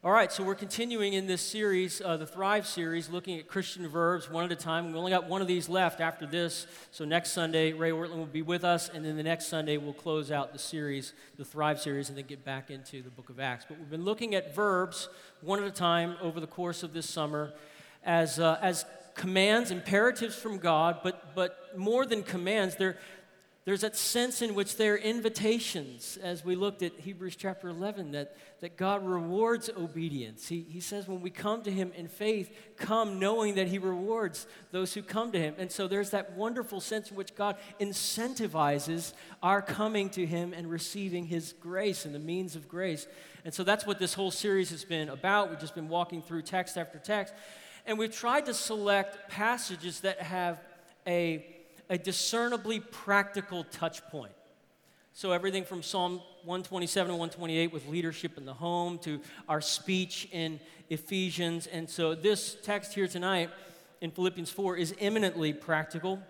All right, so we're continuing in this series, the Thrive series, looking at Christian verbs one at a time. We only got one of these left after this, so next Sunday, Ray Ortland will be with us, and then the next Sunday, we'll close out the series, the Thrive series, and then get back into the book of Acts. But we've been looking at verbs one at a time over the course of this summer as commands, imperatives from God, but more than commands, there's that sense in which they're invitations, as we looked at Hebrews chapter 11, that God rewards obedience. He says when we come to Him in faith, come knowing that He rewards those who come to Him. And so there's that wonderful sense in which God incentivizes our coming to Him and receiving His grace and the means of grace. And so that's what this whole series has been about. We've just been walking through text after text. And we've tried to select passages that have a discernibly practical touch point. So everything from Psalm 127 and 128 with leadership in the home to our speech in Ephesians. And so this text here tonight in Philippians 4 is eminently practical.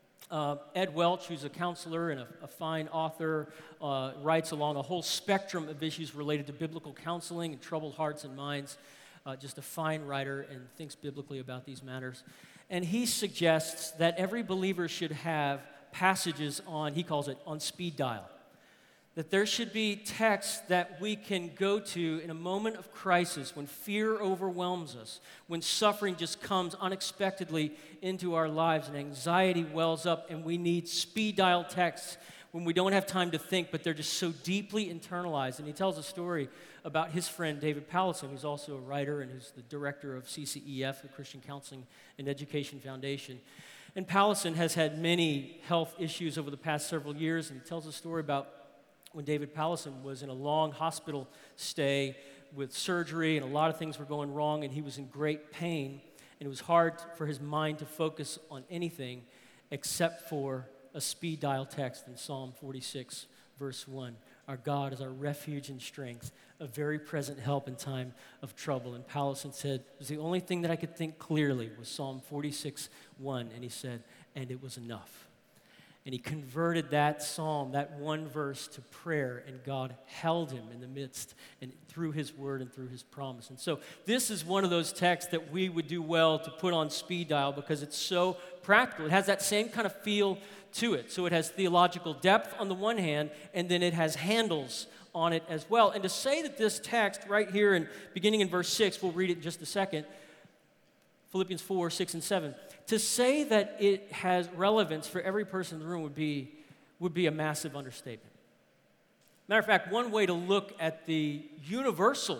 Ed Welch, who's a counselor and a fine author, writes along a whole spectrum of issues related to biblical counseling and troubled hearts and minds. Just a fine writer and thinks biblically about these matters. And he suggests that every believer should have passages on, he calls it, on speed dial. That there should be texts that we can go to in a moment of crisis, when fear overwhelms us, when suffering just comes unexpectedly into our lives and anxiety wells up and we need speed dial texts when we don't have time to think, but they're just so deeply internalized. And he tells a story about his friend David Pallison, who's also a writer and who's the director of CCEF, the Christian Counseling and Education Foundation. And Pallison has had many health issues over the past several years, and he tells a story about when David Pallison was in a long hospital stay with surgery, and a lot of things were going wrong, and he was in great pain, and it was hard for his mind to focus on anything except for a speed dial text in Psalm 46, verse 1. Our God is our refuge and strength, a very present help in time of trouble. And Pallison said, it was the only thing that I could think clearly was Psalm 46, 1. And he said, and it was enough. And he converted that psalm, that one verse, to prayer, and God held him in the midst and through His word and through His promise. And so this is one of those texts that we would do well to put on speed dial because it's so practical. It has that same kind of feel to it. So it has theological depth on the one hand, and then it has handles on it as well. And to say that this text right here, and beginning in verse 6, we'll read it in just a second, Philippians 4, 6, and 7, to say that it has relevance for every person in the room would be a massive understatement. Matter of fact, one way to look at the universal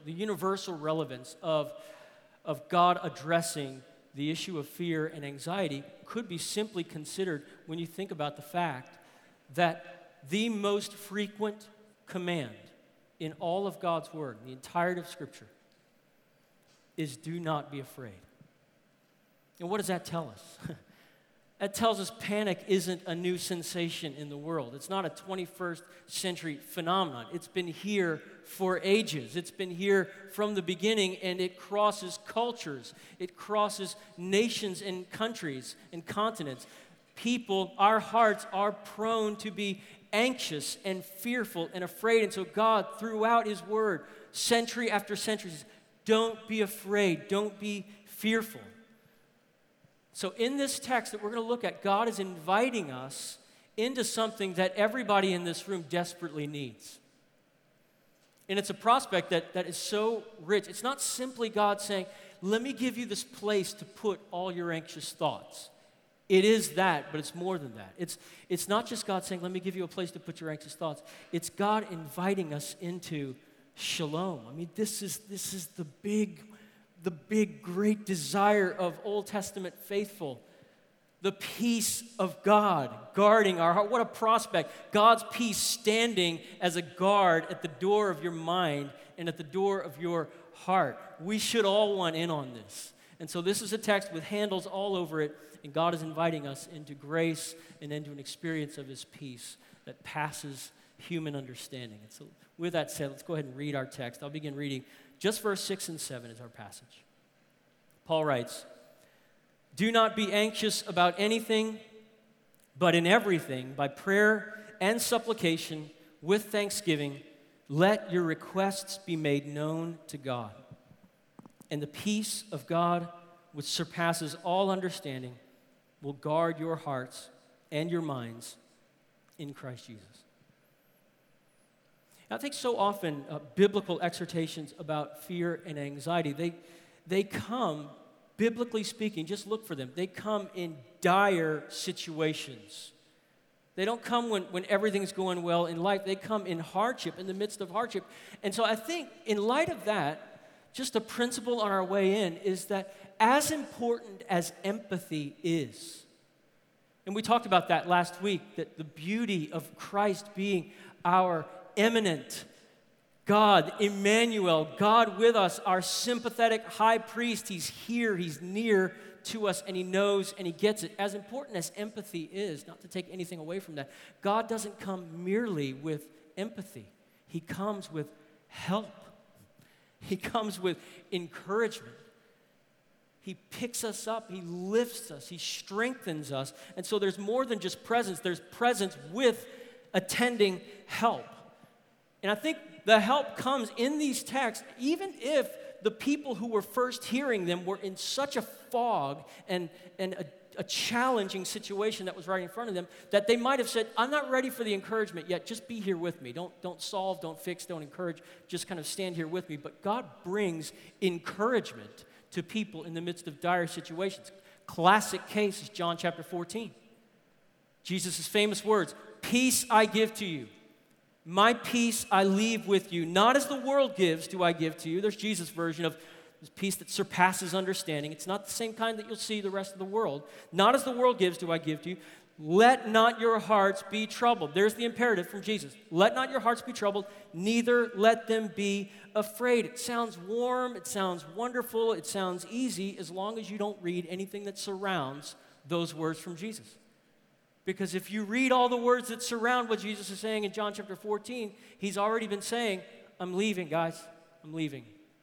relevance of God addressing the issue of fear and anxiety could be simply considered when you think about the fact that the most frequent command in all of God's Word, the entirety of Scripture, is do not be afraid. And what does that tell us? That tells us panic isn't a new sensation in the world. It's not a 21st century phenomenon. It's been here for ages. It's been here from the beginning, and it crosses cultures. It crosses nations and countries and continents. People, our hearts are prone to be anxious and fearful and afraid. And so God, throughout His Word, century after century, says, don't be afraid. Don't be fearful. So in this text that we're going to look at, God is inviting us into something that everybody in this room desperately needs. And it's a prospect that is so rich. It's not simply God saying, let me give you this place to put all your anxious thoughts. It is that, but it's more than that. It's not just God saying, let me give you a place to put your anxious thoughts. It's God inviting us into shalom. I mean, this is the big, great desire of Old Testament faithful. The peace of God guarding our heart. What a prospect. God's peace standing as a guard at the door of your mind and at the door of your heart. We should all want in on this. And so this is a text with handles all over it, and God is inviting us into grace and into an experience of His peace that passes human understanding. And so with that said, let's go ahead and read our text. I'll begin reading. Just verse 6 and 7 is our passage. Paul writes, do not be anxious about anything, but in everything, by prayer and supplication, with thanksgiving, let your requests be made known to God. And the peace of God, which surpasses all understanding, will guard your hearts and your minds in Christ Jesus. Now, I think so often biblical exhortations about fear and anxiety, they come, biblically speaking, just look for them. They come in dire situations. They don't come when everything's going well in life. They come in hardship, in the midst of hardship. And so I think in light of that, just a principle on our way in is that as important as empathy is, and we talked about that last week, that the beauty of Christ being our eminent God, Emmanuel, God with us, our sympathetic high priest. He's here, he's near to us, and he knows and he gets it. As important as empathy is, not to take anything away from that, God doesn't come merely with empathy. He comes with help. He comes with encouragement. He picks us up, he lifts us, he strengthens us. And so there's more than just presence, there's presence with attending help. And I think the help comes in these texts, even if the people who were first hearing them were in such a fog and a challenging situation that was right in front of them, that they might have said, I'm not ready for the encouragement yet, just be here with me. Don't solve, don't fix, don't encourage, just kind of stand here with me. But God brings encouragement to people in the midst of dire situations. Classic case is John chapter 14. Jesus' famous words, peace I give to you. My peace I leave with you. Not as the world gives do I give to you. There's Jesus' version of this peace that surpasses understanding. It's not the same kind that you'll see the rest of the world. Not as the world gives do I give to you. Let not your hearts be troubled. There's the imperative from Jesus. Let not your hearts be troubled, neither let them be afraid. It sounds warm, it sounds wonderful, it sounds easy, as long as you don't read anything that surrounds those words from Jesus. Because if you read all the words that surround what Jesus is saying in John chapter 14, he's already been saying, I'm leaving, guys, I'm leaving.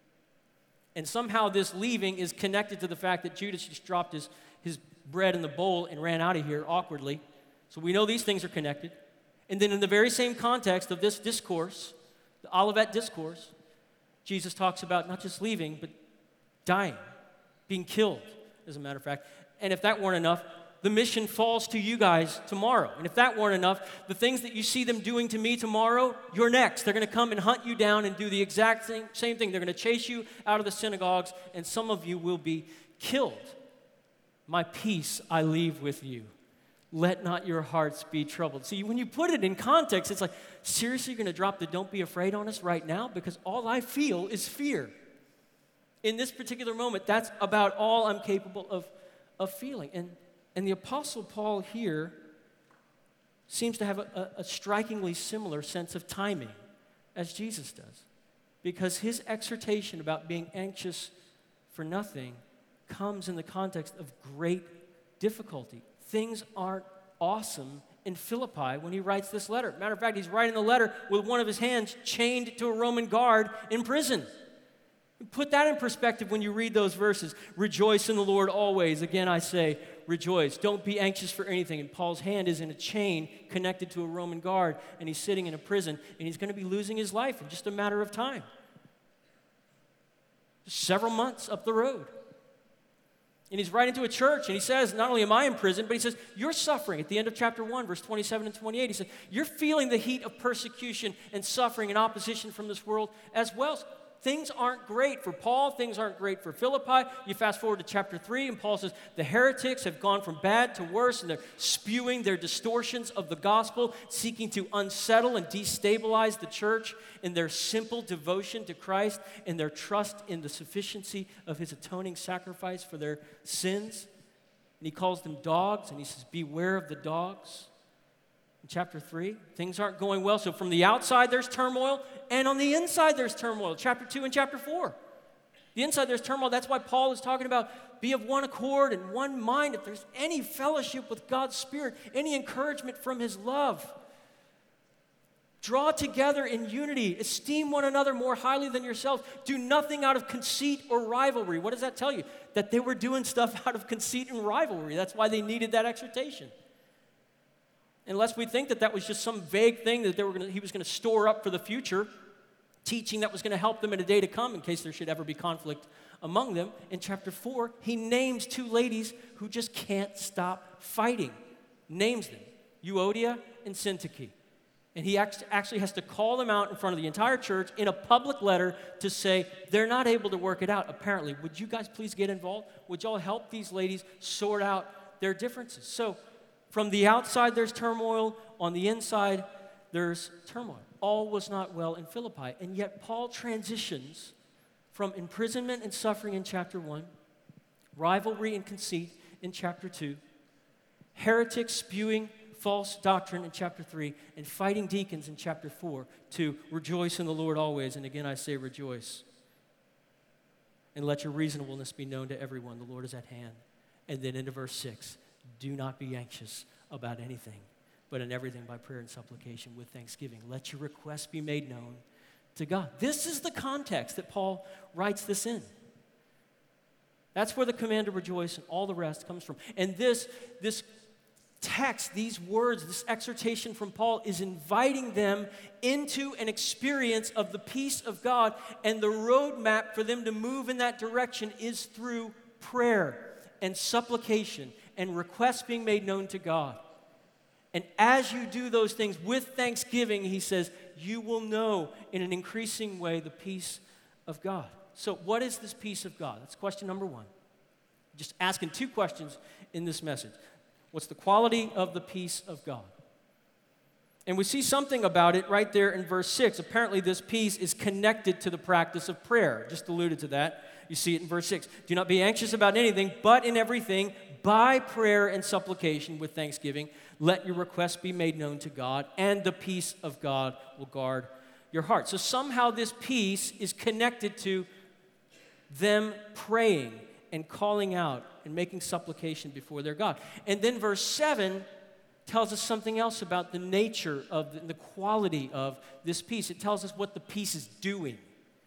And somehow this leaving is connected to the fact that Judas just dropped his bread in the bowl and ran out of here awkwardly. So we know these things are connected. And then in the very same context of this discourse, the Olivet Discourse, Jesus talks about not just leaving, but dying, being killed, as a matter of fact. And if that weren't enough, the mission falls to you guys tomorrow. And if that weren't enough, the things that you see them doing to me tomorrow, you're next. They're going to come and hunt you down and do the exact same thing. They're going to chase you out of the synagogues, and some of you will be killed. My peace I leave with you. Let not your hearts be troubled. See, when you put it in context, it's like, seriously, you're going to drop the don't be afraid on us right now? Because all I feel is fear. In this particular moment, that's about all I'm capable of feeling. And the Apostle Paul here seems to have a strikingly similar sense of timing as Jesus does. Because his exhortation about being anxious for nothing comes in the context of great difficulty. Things aren't awesome in Philippi when he writes this letter. Matter of fact, he's writing the letter with one of his hands chained to a Roman guard in prison. Put that in perspective when you read those verses. Rejoice in the Lord always. Again, I say, rejoice. Don't be anxious for anything. And Paul's hand is in a chain connected to a Roman guard, and he's sitting in a prison, and he's going to be losing his life in just a matter of time. Several months up the road. And he's writing to a church, and he says, not only am I in prison, but he says, you're suffering. At the end of chapter 1, verse 27 and 28, he said, you're feeling the heat of persecution and suffering and opposition from this world as well. Things aren't great for Paul. Things aren't great for Philippi. You fast forward to chapter 3, and Paul says, the heretics have gone from bad to worse, and they're spewing their distortions of the gospel, seeking to unsettle and destabilize the church in their simple devotion to Christ and their trust in the sufficiency of his atoning sacrifice for their sins. And he calls them dogs, and he says, beware of the dogs. In chapter 3, things aren't going well. So from the outside, there's turmoil, and on the inside, there's turmoil. Chapter 2 and chapter 4. The inside, there's turmoil. That's why Paul is talking about be of one accord and one mind. If there's any fellowship with God's Spirit, any encouragement from his love, draw together in unity. Esteem one another more highly than yourselves. Do nothing out of conceit or rivalry. What does that tell you? That they were doing stuff out of conceit and rivalry. That's why they needed that exhortation. Unless we think that that was just some vague thing that he was going to store up for the future. teaching that was going to help them in a day to come in case there should ever be conflict among them. In chapter 4, he names two ladies who just can't stop fighting. Names them, Euodia and Syntyche. And he actually has to call them out in front of the entire church in a public letter to say they're not able to work it out, apparently. Would you guys please get involved? Would y'all help these ladies sort out their differences? So from the outside, there's turmoil. On the inside, there's turmoil. All was not well in Philippi. And yet Paul transitions from imprisonment and suffering in chapter 1, rivalry and conceit in chapter 2, heretics spewing false doctrine in chapter 3, and fighting deacons in chapter 4, to rejoice in the Lord always. And again, I say rejoice. And let your reasonableness be known to everyone. The Lord is at hand. And then into verse 6, do not be anxious about anything, but in everything by prayer and supplication with thanksgiving. Let your requests be made known to God. This is the context that Paul writes this in. That's where the command to rejoice and all the rest comes from. And this text, these words, this exhortation from Paul is inviting them into an experience of the peace of God, and the roadmap for them to move in that direction is through prayer and supplication and requests being made known to God. And as you do those things with thanksgiving, he says, you will know in an increasing way the peace of God. So what is this peace of God? That's question number one. Just asking two questions in this message. What's the quality of the peace of God? And we see something about it right there in verse 6. Apparently this peace is connected to the practice of prayer. Just alluded to that. You see it in verse 6. Do not be anxious about anything, but in everything, by prayer and supplication with thanksgiving, let your requests be made known to God, and the peace of God will guard your heart. So somehow this peace is connected to them praying and calling out and making supplication before their God. And then verse 7 tells us something else about the nature of the quality of this peace. It tells us what the peace is doing.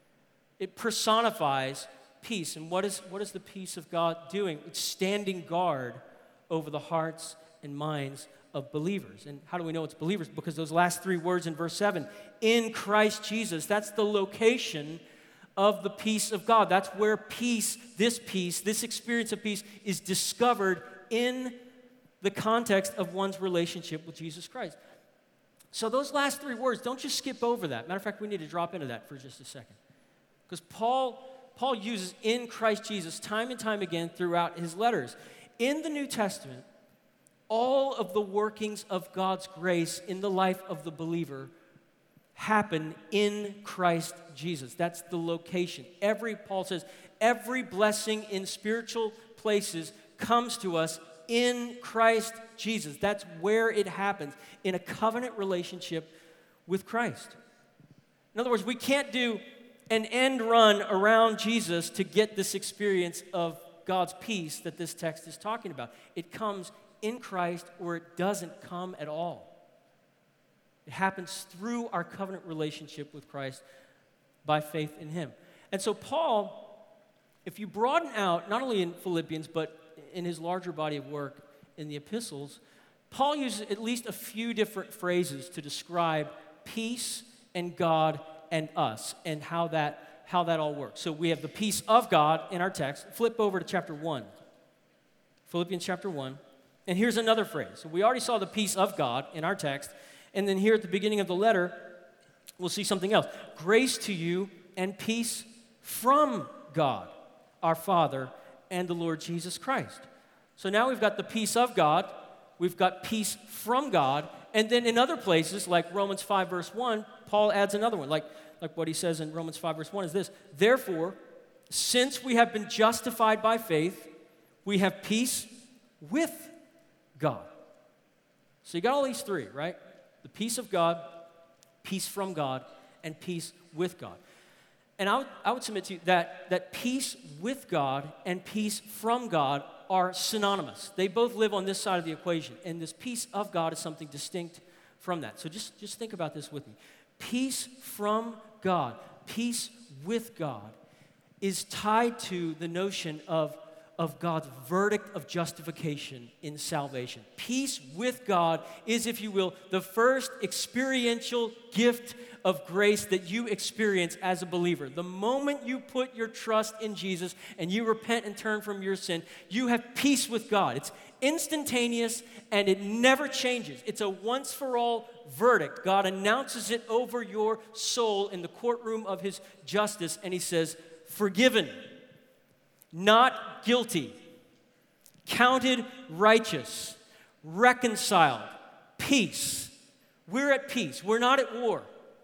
It personifies peace. And what is the peace of God doing? It's standing guard over the hearts and minds of believers. And how do we know it's believers? Because those last three words in verse 7, in Christ Jesus, that's the location of the peace of God. That's where peace, this experience of peace is discovered in the context of one's relationship with Jesus Christ. So those last three words, don't just skip over that. Matter of fact, we need to drop into that for just a second. Because Paul uses in Christ Jesus time and time again throughout his letters. In the New Testament, all of the workings of God's grace in the life of the believer happen in Christ Jesus. That's the location. Paul says, every blessing in spiritual places comes to us in Christ Jesus. That's where it happens, in a covenant relationship with Christ. In other words, we can't do an end run around Jesus to get this experience of God's peace that this text is talking about. It comes in Christ, or it doesn't come at all. It happens through our covenant relationship with Christ by faith in him. And so Paul, if you broaden out, not only in Philippians, but in his larger body of work in the epistles, Paul uses at least a few different phrases to describe peace and God and us and how that all works. So we have the peace of God in our text. Flip over to chapter 1. Philippians chapter 1. And here's another phrase. So we already saw the peace of God in our text. And then here at the beginning of the letter, we'll see something else. Grace to you and peace from God, our Father, and the Lord Jesus Christ. So now we've got the peace of God, we've got peace from God, and then in other places, like Romans 5, verse 1, Paul adds another one. Like what he says in Romans 5, verse 1 is this: therefore, since we have been justified by faith, we have peace with God. So you got all these three, right? The peace of God, peace from God, and peace with God. And I would submit to you that peace with God and peace from God are synonymous. They both live on this side of the equation. And this peace of God is something distinct from that. So just think about this with me. Peace from God, peace with God is tied to the notion of of God's verdict of justification in salvation. Peace with God is, if you will, the first experiential gift of grace that you experience as a believer. The moment you put your trust in Jesus and you repent and turn from your sin, you have peace with God. It's instantaneous and it never changes. It's a once-for-all verdict. God announces it over your soul in the courtroom of his justice, and he says, forgiven, not guilty, counted righteous, reconciled, peace. We're at peace. We're not at war.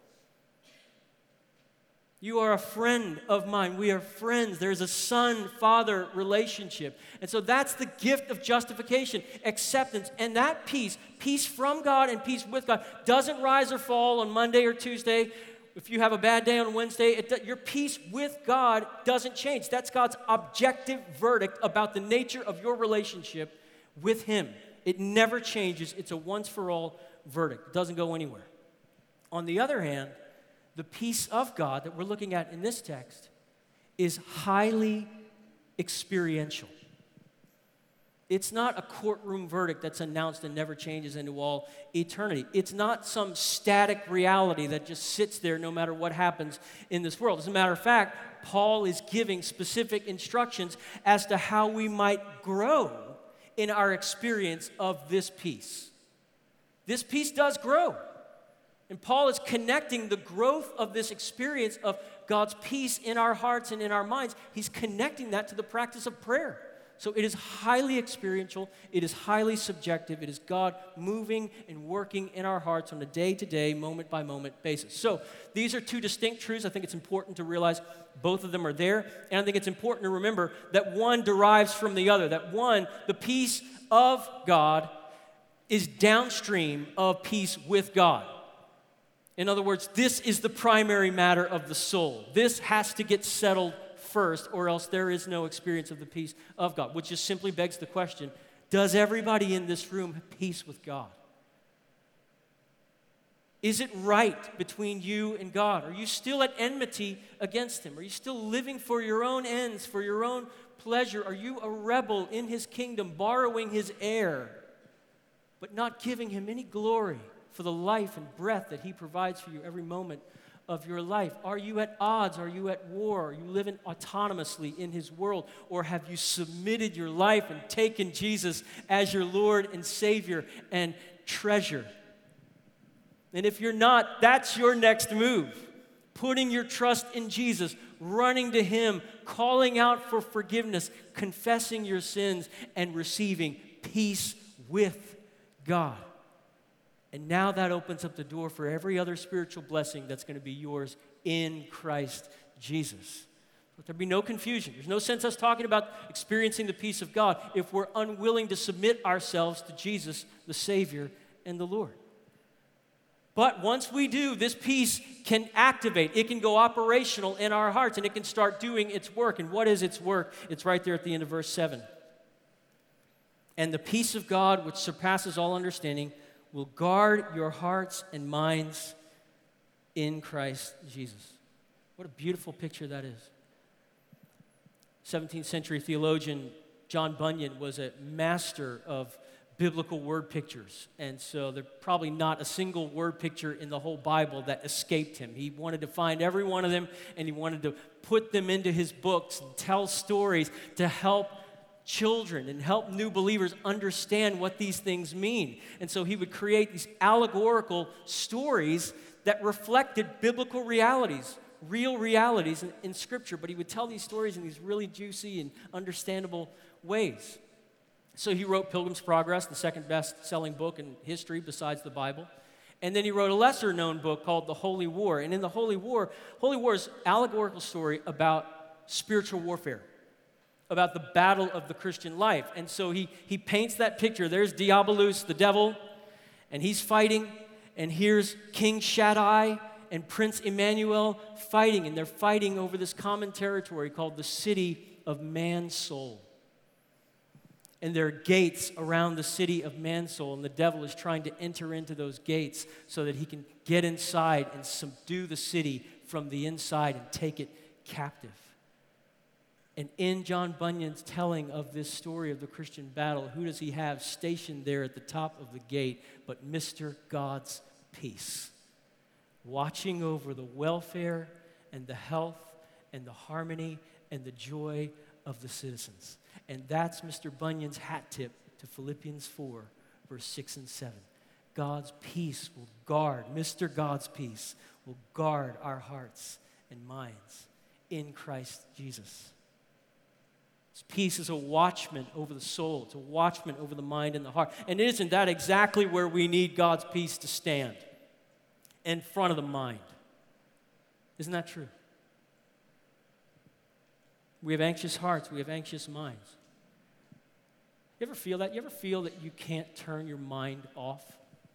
You are a friend of mine. We are friends. There's a son-father relationship. And so that's the gift of justification, acceptance. And that peace from God and peace with God, doesn't rise or fall on Monday or Tuesday. If you have a bad day on Wednesday, your peace with God doesn't change. That's God's objective verdict about the nature of your relationship with him. It never changes. It's a once-for-all verdict. It doesn't go anywhere. On the other hand, the peace of God that we're looking at in this text is highly experiential. It's not a courtroom verdict that's announced and never changes into all eternity. It's not some static reality that just sits there no matter what happens in this world. As a matter of fact, Paul is giving specific instructions as to how we might grow in our experience of this peace. This peace does grow. And Paul is connecting the growth of this experience of God's peace in our hearts and in our minds. He's connecting that to the practice of prayer. So it is highly experiential. It is highly subjective. It is God moving and working in our hearts on a day-to-day, moment-by-moment basis. So these are two distinct truths. I think it's important to realize both of them are there. And I think it's important to remember that one derives from the other. That one, the peace of God, is downstream of peace with God. In other words, this is the primary matter of the soul. This has to get settled first, or else there is no experience of the peace of God, which just simply begs the question, does everybody in this room have peace with God? Is it right between you and God? Are you still at enmity against him? Are you still living for your own ends, for your own pleasure? Are you a rebel in his kingdom, borrowing his air, but not giving him any glory for the life and breath that he provides for you every moment of your life? Are you at odds? Are you at war? Are you living autonomously in his world? Or have you submitted your life and taken Jesus as your Lord and Savior and treasure? And if you're not, that's your next move. Putting your trust in Jesus, running to him, calling out for forgiveness, confessing your sins, and receiving peace with God. And now that opens up the door for every other spiritual blessing that's going to be yours in Christ Jesus. Let there be no confusion. There's no sense us talking about experiencing the peace of God if we're unwilling to submit ourselves to Jesus, the Savior and the Lord. But once we do, this peace can activate. It can go operational in our hearts, and it can start doing its work. And what is its work? It's right there at the end of verse 7. And the peace of God, which surpasses all understanding, will guard your hearts and minds in Christ Jesus. What a beautiful picture that is. 17th century theologian John Bunyan was a master of biblical word pictures. And so there's probably not a single word picture in the whole Bible that escaped him. He wanted to find every one of them, and he wanted to put them into his books and tell stories to help children and help new believers understand what these things mean. And so he would create these allegorical stories that reflected biblical realities, real realities in Scripture. But he would tell these stories in these really juicy and understandable ways. So he wrote Pilgrim's Progress, the second best-selling book in history besides the Bible. And then he wrote a lesser-known book called The Holy War. And in The Holy War is an allegorical story about spiritual warfare, about the battle of the Christian life. And so he paints that picture. There's Diabolus, the devil, and he's fighting. And here's King Shaddai and Prince Emmanuel fighting. And they're fighting over this common territory called the city of man's soul. And there are gates around the city of man's soul, and the devil is trying to enter into those gates so that he can get inside and subdue the city from the inside and take it captive. And in John Bunyan's telling of this story of the Christian battle, who does he have stationed there at the top of the gate but Mr. God's peace, watching over the welfare and the health and the harmony and the joy of the citizens. And that's Mr. Bunyan's hat tip to Philippians 4, verse 6 and 7. God's peace will guard, Mr. God's peace will guard our hearts and minds in Christ Jesus. His peace is a watchman over the soul. It's a watchman over the mind and the heart. And isn't that exactly where we need God's peace to stand? In front of the mind. Isn't that true? We have anxious hearts. We have anxious minds. You ever feel that? You ever feel that you can't turn your mind off?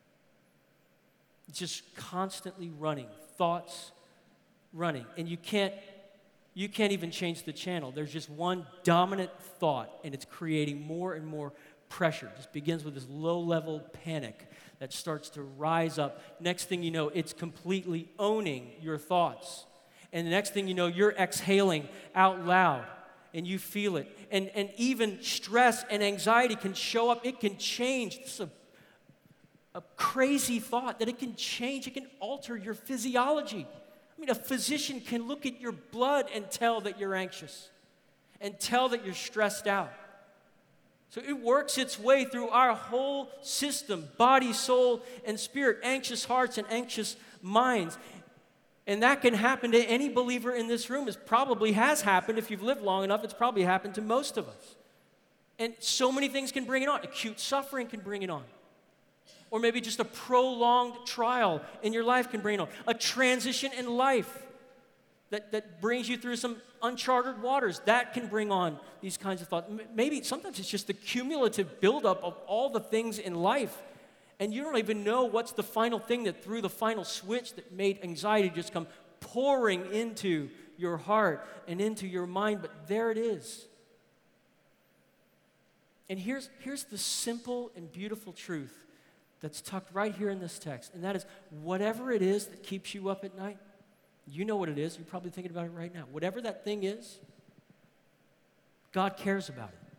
It's just constantly running. Thoughts running. And you can't even change the channel. There's just one dominant thought, and it's creating more and more pressure. It just begins with this low-level panic that starts to rise up. Next thing you know, it's completely owning your thoughts. And the next thing you know, you're exhaling out loud, and you feel it. And even stress and anxiety can show up. It can change. This is a crazy thought that it can change. It can alter your physiology. I mean, a physician can look at your blood and tell that you're anxious and tell that you're stressed out. So it works its way through our whole system, body, soul, and spirit, anxious hearts and anxious minds. And that can happen to any believer in this room. It probably has happened. If you've lived long enough, it's probably happened to most of us. And so many things can bring it on. Acute suffering can bring it on. Or maybe just a prolonged trial in your life can bring it on. A transition in life that brings you through some uncharted waters, that can bring on these kinds of thoughts. Maybe sometimes it's just the cumulative buildup of all the things in life, and you don't even know what's the final thing that threw the final switch that made anxiety just come pouring into your heart and into your mind, but there it is. And here's the simple and beautiful truth that's tucked right here in this text, and that is, whatever it is that keeps you up at night, you know what it is. You're probably thinking about it right now. Whatever that thing is, God cares about it.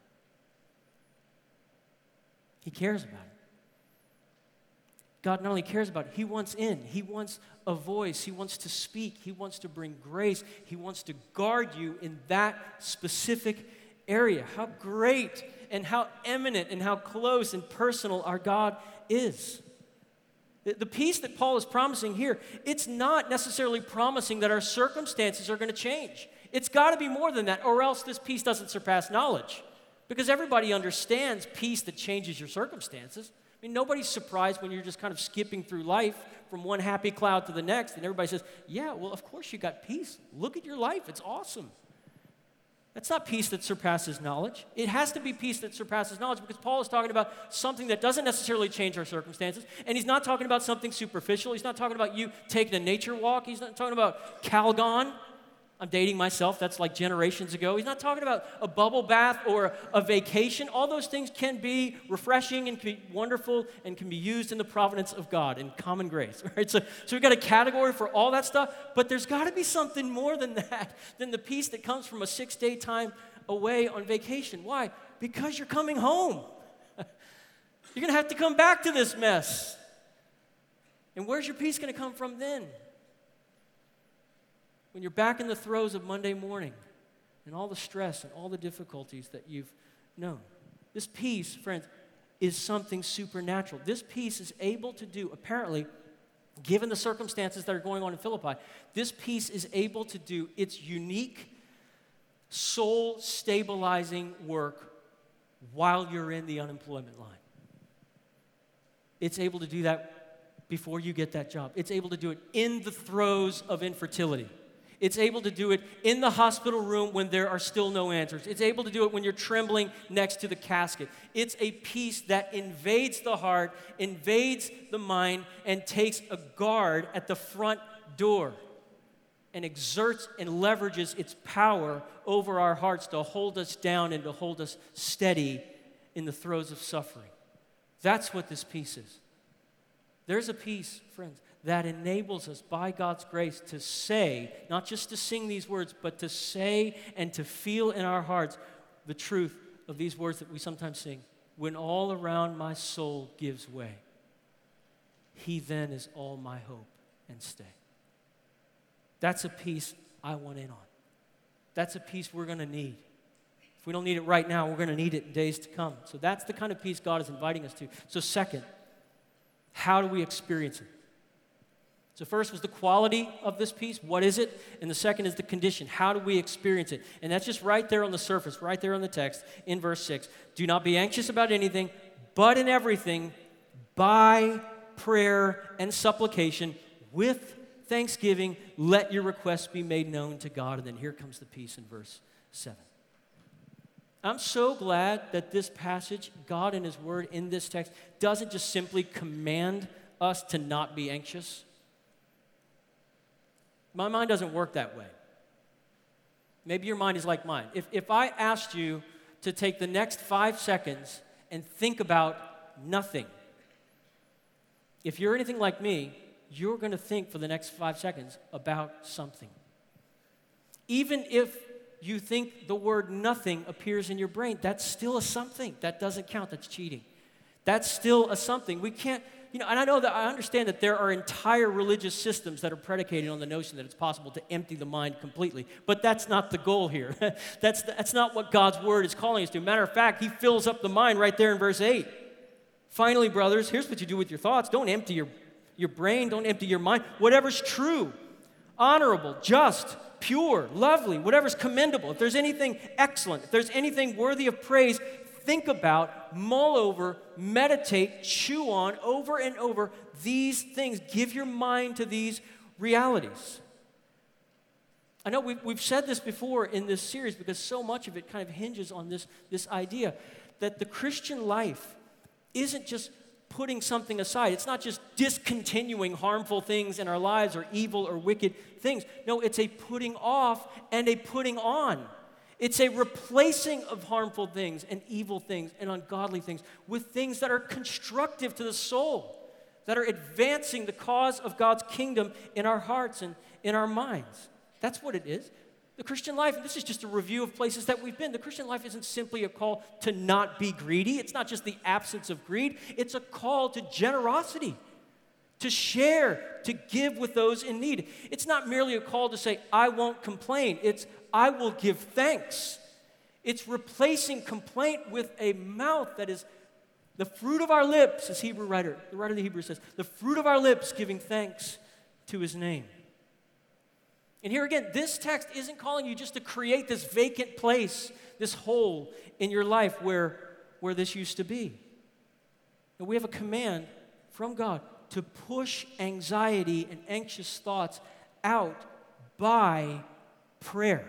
He cares about it. God not only cares about it, He wants in. He wants a voice. He wants to speak. He wants to bring grace. He wants to guard you in that specific area. How great and how eminent and how close and personal our God is. The peace that Paul is promising here, it's not necessarily promising that our circumstances are going to change. It's got to be more than that, or else this peace doesn't surpass knowledge. Because everybody understands peace that changes your circumstances. I mean, nobody's surprised when you're just kind of skipping through life from one happy cloud to the next, and everybody says, yeah, well, of course you got peace. Look at your life. It's awesome. That's not peace that surpasses knowledge. It has to be peace that surpasses knowledge, because Paul is talking about something that doesn't necessarily change our circumstances, and he's not talking about something superficial. He's not talking about you taking a nature walk. He's not talking about Calgon. I'm dating myself. That's like generations ago. He's not talking about a bubble bath or a vacation. All those things can be refreshing and can be wonderful and can be used in the providence of God in common grace. Right? So we've got a category for all that stuff, but there's got to be something more than that, than the peace that comes from a 6-day time away on vacation. Why? Because you're coming home. You're going to have to come back to this mess. And where's your peace going to come from then? When you're back in the throes of Monday morning and all the stress and all the difficulties that you've known. This peace, friends, is something supernatural. This peace is able to do, apparently, given the circumstances that are going on in Philippi, this peace is able to do its unique, soul-stabilizing work while you're in the unemployment line. It's able to do that before you get that job. It's able to do it in the throes of infertility. It's able to do it in the hospital room when there are still no answers. It's able to do it when you're trembling next to the casket. It's a peace that invades the heart, invades the mind, and takes a guard at the front door and exerts and leverages its power over our hearts to hold us down and to hold us steady in the throes of suffering. That's what this peace is. There's a peace, friends, that enables us by God's grace to say, not just to sing these words, but to say and to feel in our hearts the truth of these words that we sometimes sing. When all around my soul gives way, he then is all my hope and stay. That's a peace I want in on. That's a peace we're going to need. If we don't need it right now, we're going to need it in days to come. So that's the kind of peace God is inviting us to. So second, how do we experience it? So first was the quality of this peace. What is it? And the second is the condition. How do we experience it? And that's just right there on the surface, right there on the text in verse 6. Do not be anxious about anything, but in everything, by prayer and supplication, with thanksgiving, let your requests be made known to God. And then here comes the peace in verse 7. I'm so glad that this passage, God in His Word in this text, doesn't just simply command us to not be anxious. My mind doesn't work that way. Maybe your mind is like mine. If I asked you to take the next 5 seconds and think about nothing, if you're anything like me, you're going to think for the next 5 seconds about something. Even if you think the word nothing appears in your brain, that's still a something. That doesn't count. That's cheating. That's still a something. We can't, and I understand that there are entire religious systems that are predicated on the notion that it's possible to empty the mind completely, but that's not the goal here. That's not what God's Word is calling us to. Matter of fact, He fills up the mind right there in verse 8. Finally, brothers, here's what you do with your thoughts. Don't empty your brain. Don't empty your mind. Whatever's true, honorable, just, pure, lovely, whatever's commendable, if there's anything excellent, if there's anything worthy of praise, think about, mull over, meditate, chew on, over and over these things. Give your mind to these realities. I know we've said this before in this series because so much of it kind of hinges on this idea that the Christian life isn't just putting something aside. It's not just discontinuing harmful things in our lives or evil or wicked things. No, it's a putting off and a putting on. It's a replacing of harmful things and evil things and ungodly things with things that are constructive to the soul, that are advancing the cause of God's kingdom in our hearts and in our minds. That's what it is. The Christian life, and this is just a review of places that we've been, the Christian life isn't simply a call to not be greedy. It's not just the absence of greed. It's a call to generosity, to share, to give with those in need. It's not merely a call to say, I won't complain. It's, I will give thanks. It's replacing complaint with a mouth that is the fruit of our lips, as the writer of the Hebrews says, the fruit of our lips giving thanks to His name. And here again, this text isn't calling you just to create this vacant place, this hole in your life where this used to be. And we have a command from God to push anxiety and anxious thoughts out by prayer.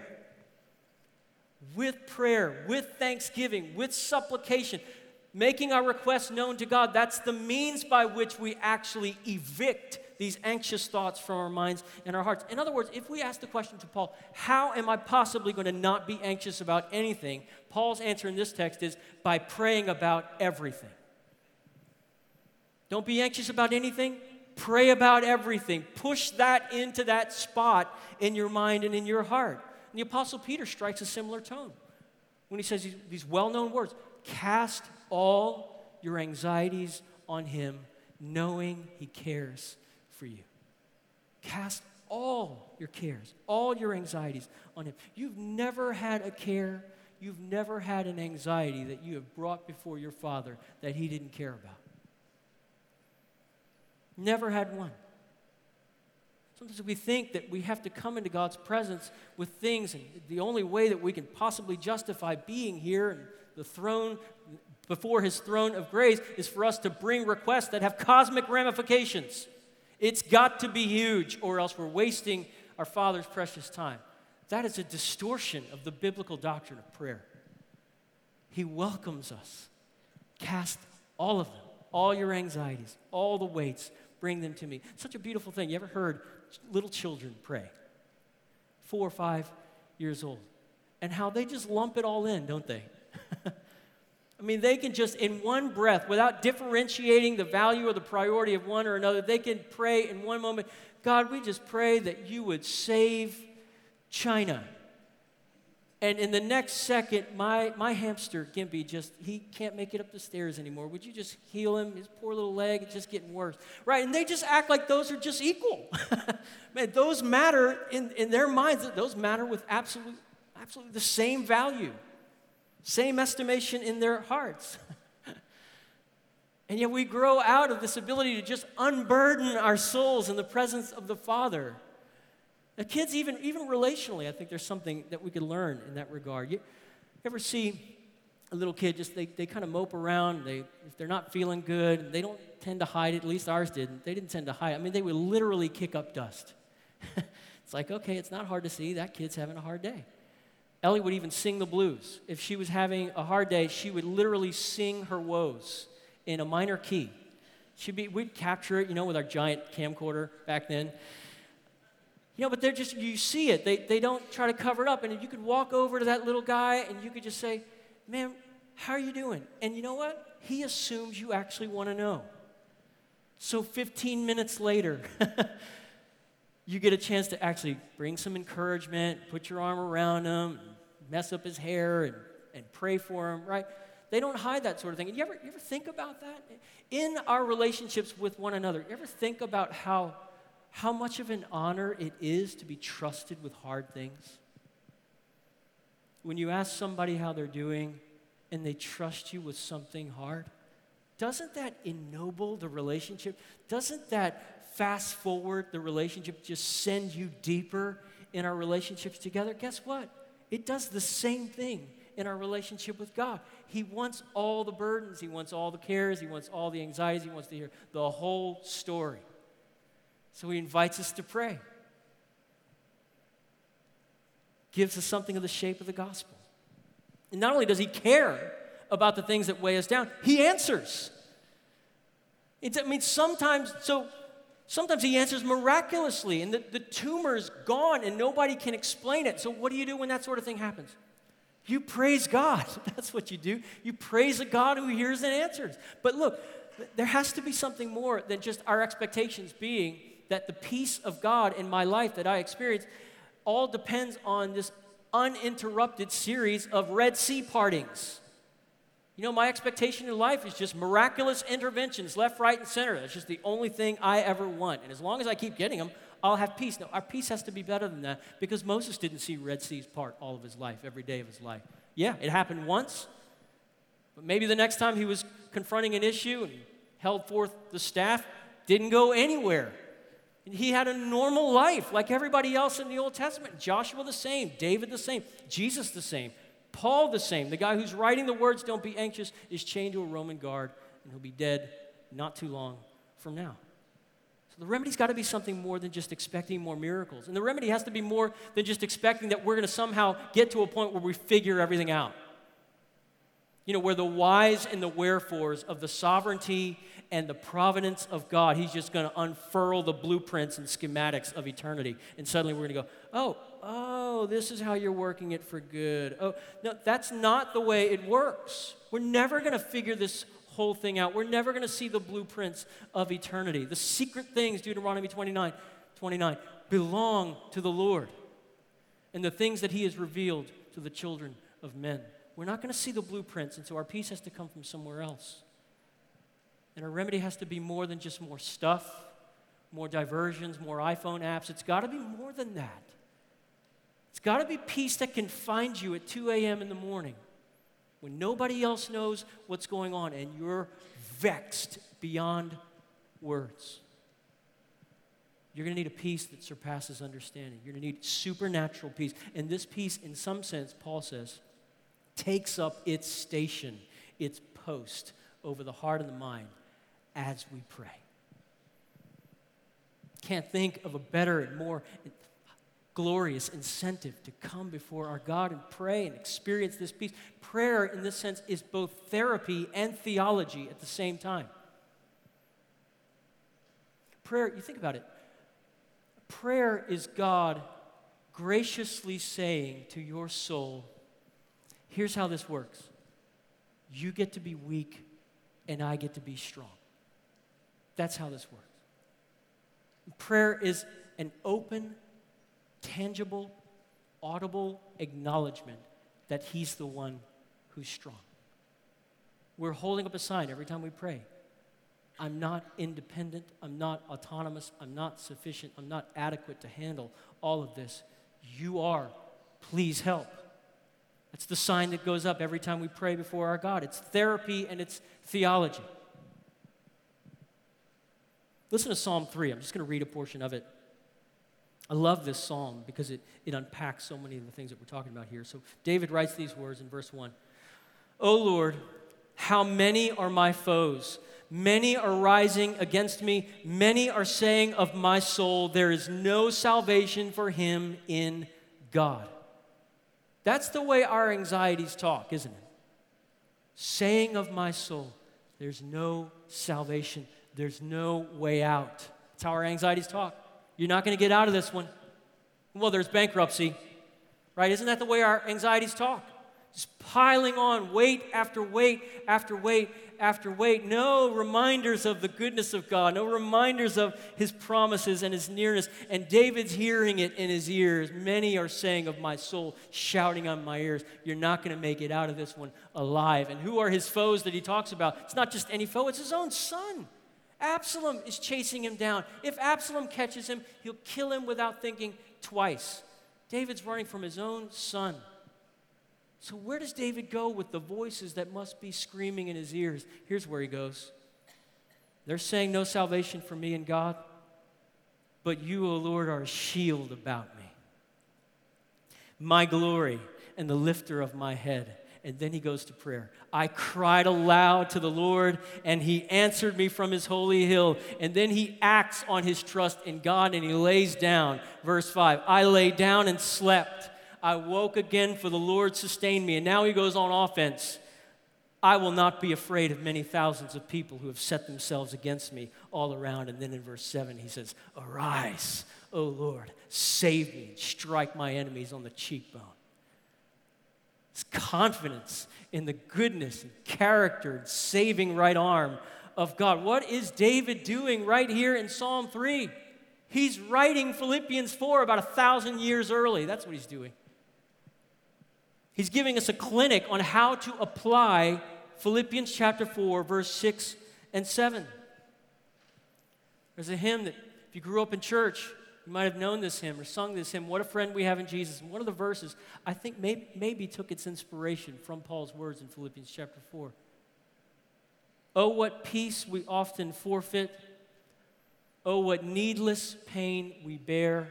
With prayer, with thanksgiving, with supplication, making our requests known to God. That's the means by which we actually evict these anxious thoughts from our minds and our hearts. In other words, if we ask the question to Paul, how am I possibly going to not be anxious about anything? Paul's answer in this text is by praying about everything. Don't be anxious about anything. Pray about everything. Push that into that spot in your mind and in your heart. And the Apostle Peter strikes a similar tone when he says these well-known words, cast all your anxieties on Him, knowing He cares for you. Cast all your cares, all your anxieties on Him. You've never had a care, you've never had an anxiety that you have brought before your Father that He didn't care about. Never had one. Sometimes we think that we have to come into God's presence with things, and the only way that we can possibly justify being here and the throne, before His throne of grace, is for us to bring requests that have cosmic ramifications. It's got to be huge, or else we're wasting our Father's precious time. That is a distortion of the biblical doctrine of prayer. He welcomes us. Cast all of them, all your anxieties, all the weights, bring them to me. Such a beautiful thing. You ever heard little children pray? 4 or 5 years old. And how they just lump it all in, don't they? I mean, they can just, in one breath, without differentiating the value or the priority of one or another, they can pray in one moment, God, we just pray that you would save China. And in the next second, my hamster, Gimpy, he can't make it up the stairs anymore. Would you just heal him? His poor little leg, it's just getting worse. Right, and they just act like those are just equal. Man, those matter in their minds, those matter with absolutely the same value, same estimation in their hearts. And yet we grow out of this ability to just unburden our souls in the presence of the Father. Now, kids, even relationally, I think there's something that we could learn in that regard. You ever see a little kid, they kind of mope around, if they're not feeling good, they don't tend to hide it, at least ours didn't. They didn't tend to hide. I mean, they would literally kick up dust. It's like, okay, it's not hard to see, that kid's having a hard day. Ellie would even sing the blues. If she was having a hard day, she would literally sing her woes in a minor key. We'd capture it, with our giant camcorder back then. But they're just, you see it. They don't try to cover it up. And you could walk over to that little guy and you could just say, man, how are you doing? And you know what? He assumes you actually want to know. So 15 minutes later, you get a chance to actually bring some encouragement, put your arm around him, mess up his hair, and pray for him, right? They don't hide that sort of thing. And you ever think about that? In our relationships with one another, you ever think about how much of an honor it is to be trusted with hard things? When you ask somebody how they're doing and they trust you with something hard, doesn't that ennoble the relationship? Doesn't that fast forward the relationship, just send you deeper in our relationships together? Guess what? It does the same thing in our relationship with God. He wants all the burdens. He wants all the cares. He wants all the anxieties. He wants to hear the whole story. So he invites us to pray. Gives us something of the shape of the gospel. And not only does he care about the things that weigh us down, he answers. Sometimes he answers miraculously, and the tumor's gone, and nobody can explain it. So what do you do when that sort of thing happens? You praise God. That's what you do. You praise a God who hears and answers. But look, there has to be something more than just our expectations being that the peace of God in my life that I experience all depends on this uninterrupted series of Red Sea partings. My expectation in life is just miraculous interventions left, right, and center. That's just the only thing I ever want. And as long as I keep getting them, I'll have peace. No, our peace has to be better than that, because Moses didn't see Red Seas part all of his life, every day of his life. Yeah, it happened once, but maybe the next time he was confronting an issue and held forth the staff, didn't go anywhere. He had a normal life like everybody else in the Old Testament. Joshua the same, David the same, Jesus the same, Paul the same. The guy who's writing the words, "Don't be anxious," is chained to a Roman guard, and he'll be dead not too long from now. So the remedy's got to be something more than just expecting more miracles. And the remedy has to be more than just expecting that we're going to somehow get to a point where we figure everything out. Where the whys and the wherefores of the sovereignty and the providence of God, he's just going to unfurl the blueprints and schematics of eternity. And suddenly we're going to go, oh, this is how you're working it for good. Oh, no, that's not the way it works. We're never going to figure this whole thing out. We're never going to see the blueprints of eternity. The secret things, Deuteronomy 29, belong to the Lord. And the things that he has revealed to the children of men. We're not going to see the blueprints, and so our peace has to come from somewhere else. And our remedy has to be more than just more stuff, more diversions, more iPhone apps. It's got to be more than that. It's got to be peace that can find you at 2 a.m. in the morning when nobody else knows what's going on and you're vexed beyond words. You're going to need a peace that surpasses understanding. You're going to need supernatural peace. And this peace, in some sense, Paul says, takes up its station, its post over the heart and the mind as we pray. Can't think of a better and more glorious incentive to come before our God and pray and experience this peace. Prayer, in this sense, is both therapy and theology at the same time. Prayer, you think about it. Prayer is God graciously saying to your soul, here's how this works. You get to be weak, and I get to be strong. That's how this works. Prayer is an open, tangible, audible acknowledgement that He's the one who's strong. We're holding up a sign every time we pray. I'm not independent. I'm not autonomous. I'm not sufficient. I'm not adequate to handle all of this. You are. Please help. That's the sign that goes up every time we pray before our God. It's therapy and it's theology. Listen to Psalm 3. I'm just going to read a portion of it. I love this psalm because it unpacks so many of the things that we're talking about here. So David writes these words in verse 1. O Lord, how many are my foes? Many are rising against me. Many are saying of my soul, there is no salvation for him in God. That's the way our anxieties talk, isn't it? Saying of my soul, there's no salvation. There's no way out. That's how our anxieties talk. You're not going to get out of this one. Well, there's bankruptcy, right? Isn't that the way our anxieties talk? Just piling on weight after weight after weight after weight. No reminders of the goodness of God. No reminders of His promises and His nearness. And David's hearing it in his ears. Many are saying of my soul, shouting on my ears, you're not going to make it out of this one alive. And who are his foes that he talks about? It's not just any foe, it's his own son. Absalom is chasing him down. If Absalom catches him, he'll kill him without thinking twice. David's running from his own son. So where does David go with the voices that must be screaming in his ears? Here's where he goes. They're saying no salvation for me in God, but you, O Lord, are a shield about me, my glory and the lifter of my head. And then he goes to prayer. I cried aloud to the Lord, and He answered me from His holy hill. And then he acts on his trust in God, and he lays down. Verse 5, I lay down and slept. I woke again, for the Lord sustained me. And now he goes on offense. I will not be afraid of many thousands of people who have set themselves against me all around. And then in verse 7, he says, arise, O Lord, save me, and strike my enemies on the cheekbone. It's confidence in the goodness and character and saving right arm of God. What is David doing right here in Psalm 3? He's writing Philippians 4 about 1,000 years early. That's what he's doing. He's giving us a clinic on how to apply Philippians chapter 4, verse 6 and 7. There's a hymn that if you grew up in church, you might have known this hymn or sung this hymn, What a Friend We Have in Jesus. And one of the verses, I think maybe took its inspiration from Paul's words in Philippians chapter 4. Oh, what peace we often forfeit. Oh, what needless pain we bear.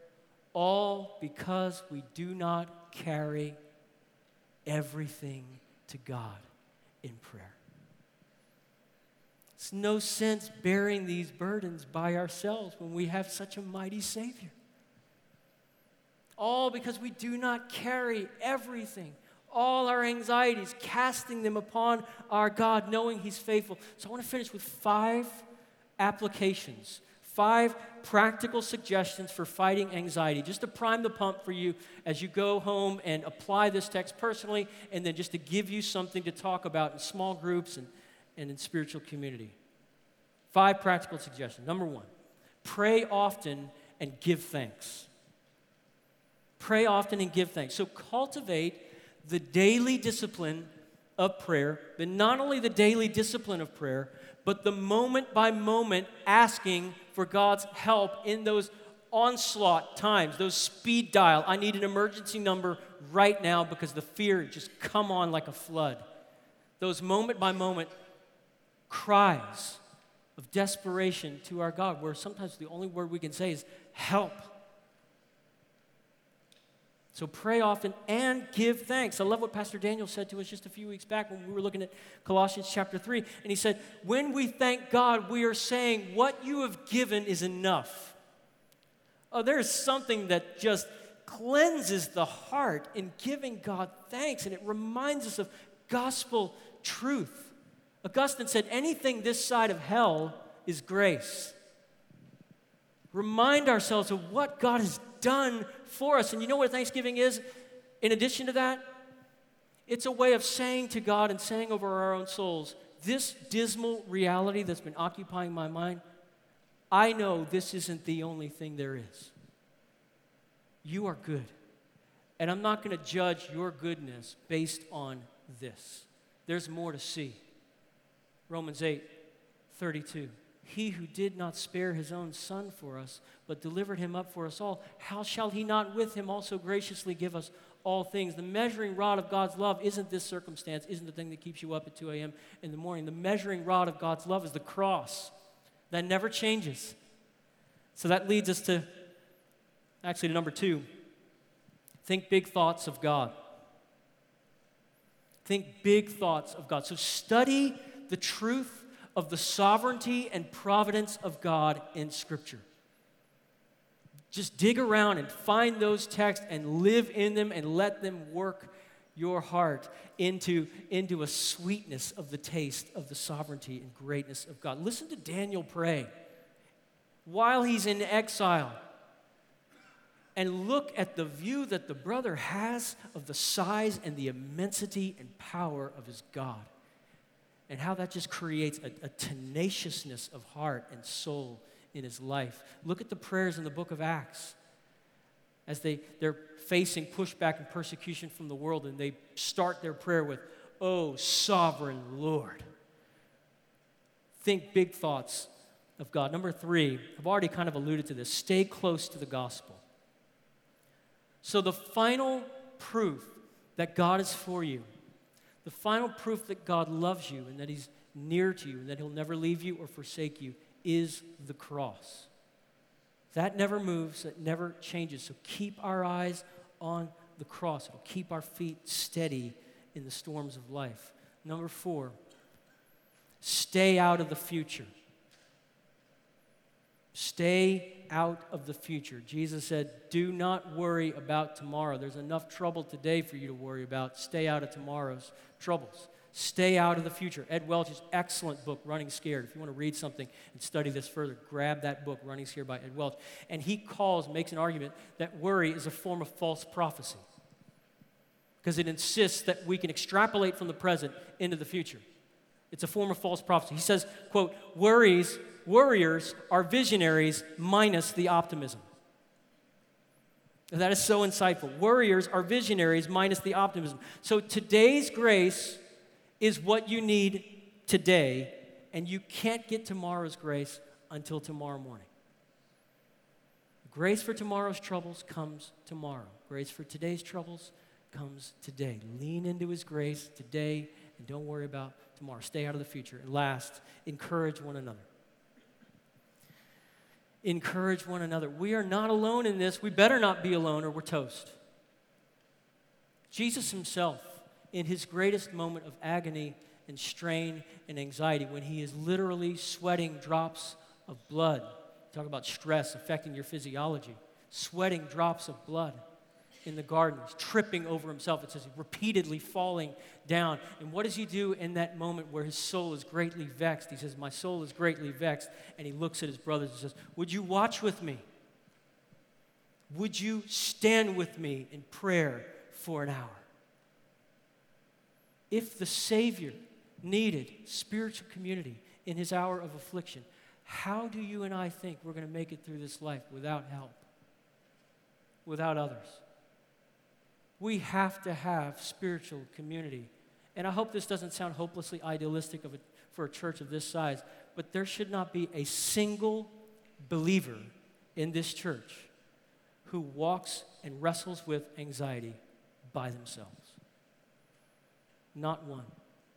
All because we do not carry everything to God in prayer. It's no sense bearing these burdens by ourselves when we have such a mighty Savior. All because we do not carry everything, all our anxieties, casting them upon our God, knowing He's faithful. So I want to finish with 5 applications, 5 practical suggestions for fighting anxiety, just to prime the pump for you as you go home and apply this text personally, and then just to give you something to talk about in small groups and in spiritual community. 5 practical suggestions. Number 1, pray often and give thanks. Pray often and give thanks. So cultivate the daily discipline of prayer, but not only the daily discipline of prayer, but the moment by moment asking for God's help in those onslaught times, those speed dial. I need an emergency number right now because the fear just come on like a flood. Those moment by moment cries of desperation to our God, where sometimes the only word we can say is help. So pray often and give thanks. I love what Pastor Daniel said to us just a few weeks back when we were looking at Colossians chapter 3. And he said, when we thank God, we are saying what you have given is enough. Oh, there's something that just cleanses the heart in giving God thanks, and it reminds us of gospel truth. Augustine said, anything this side of hell is grace. Remind ourselves of what God has done for us. And you know what Thanksgiving is? In addition to that, It's a way of saying to God and saying over our own souls, this dismal reality that's been occupying my mind, I know this isn't the only thing there is. You are good. And I'm not going to judge your goodness based on this. There's more to see. Romans 8:32. He who did not spare his own son for us, but delivered him up for us all, how shall he not with him also graciously give us all things? The measuring rod of God's love isn't this circumstance, isn't the thing that keeps you up at 2 a.m. in the morning. The measuring rod of God's love is the cross. That never changes. So that leads us to number 2. Think big thoughts of God. Think big thoughts of God. So study the truth of the sovereignty and providence of God in Scripture. Just dig around and find those texts and live in them and let them work your heart into a sweetness of the taste of the sovereignty and greatness of God. Listen to Daniel pray while he's in exile. And look at the view that the brother has of the size and the immensity and power of his God. And how that just creates a tenaciousness of heart and soul in his life. Look at the prayers in the book of Acts. As they're facing pushback and persecution from the world, and they start their prayer with, "Oh, sovereign Lord." Think big thoughts of God. Number 3, I've already kind of alluded to this. Stay close to the gospel. So the final proof that God is for you, the final proof that God loves you and that he's near to you and that he'll never leave you or forsake you is the cross. That never moves, that never changes. So keep our eyes on the cross. It'll keep our feet steady in the storms of life. Number 4, stay out of the future. Stay out of the future. Jesus said, do not worry about tomorrow. There's enough trouble today for you to worry about. Stay out of tomorrow's troubles. Stay out of the future. Ed Welch's excellent book, Running Scared. If you want to read something and study this further, grab that book, Running Scared by Ed Welch. And he makes an argument that worry is a form of false prophecy because it insists that we can extrapolate from the present into the future. It's a form of false prophecy. He says, quote, warriors are visionaries minus the optimism. And that is so insightful. Warriors are visionaries minus the optimism. So today's grace is what you need today, and you can't get tomorrow's grace until tomorrow morning. Grace for tomorrow's troubles comes tomorrow. Grace for today's troubles comes today. Lean into his grace today, and don't worry about tomorrow. Stay out of the future. And last, encourage one another. Encourage one another. We are not alone in this. We better not be alone or we're toast. Jesus himself, in his greatest moment of agony and strain and anxiety, when he is literally sweating drops of blood, talk about stress affecting your physiology, sweating drops of blood in the garden, he's tripping over himself. It says he's repeatedly falling down. And what does he do in that moment where his soul is greatly vexed? He says, my soul is greatly vexed. And he looks at his brothers and says, would you watch with me? Would you stand with me in prayer for an hour? If the Savior needed spiritual community in his hour of affliction, how do you and I think we're going to make it through this life without help, without others? We have to have spiritual community. And I hope this doesn't sound hopelessly idealistic for a church of this size, but there should not be a single believer in this church who walks and wrestles with anxiety by themselves. Not one.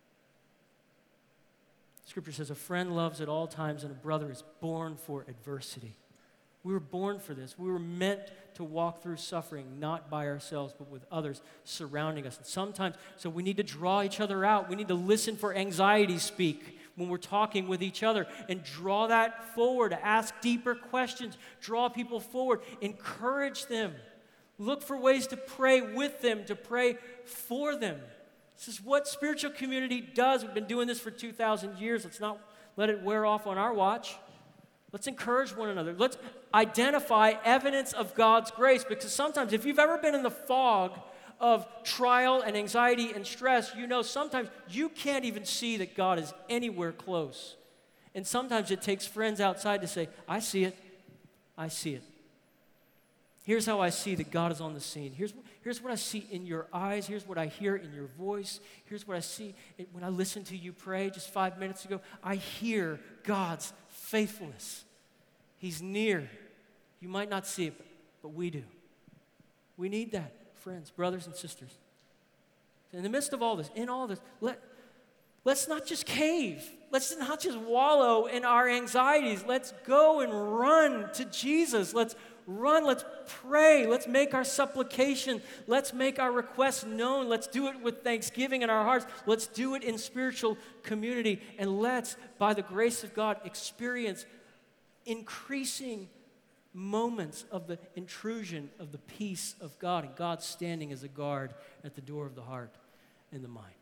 Scripture says, a friend loves at all times and a brother is born for adversity. We were born for this. We were meant to walk through suffering, not by ourselves, but with others surrounding us. And sometimes, so we need to draw each other out. We need to listen for anxiety speak when we're talking with each other and draw that forward, ask deeper questions, draw people forward, encourage them. Look for ways to pray with them, to pray for them. This is what spiritual community does. We've been doing this for 2,000 years. Let's not let it wear off on our watch. Let's encourage one another. Let's identify evidence of God's grace, because sometimes if you've ever been in the fog of trial and anxiety and stress, you know sometimes you can't even see that God is anywhere close. And sometimes it takes friends outside to say, I see it. I see it. Here's how I see that God is on the scene. Here's what I see in your eyes. Here's what I hear in your voice. Here's what I see when I listen to you pray just 5 minutes ago. I hear God's faithfulness. He's near. You might not see it, but we do. We need that, friends, brothers and sisters. In the midst of all this, in all this, let's not just cave. Let's not just wallow in our anxieties. Let's go and run to Jesus. Let's run. Let's pray. Let's make our supplication. Let's make our requests known. Let's do it with thanksgiving in our hearts. Let's do it in spiritual community. And let's, by the grace of God, experience increasing moments of the intrusion of the peace of God and God standing as a guard at the door of the heart and the mind.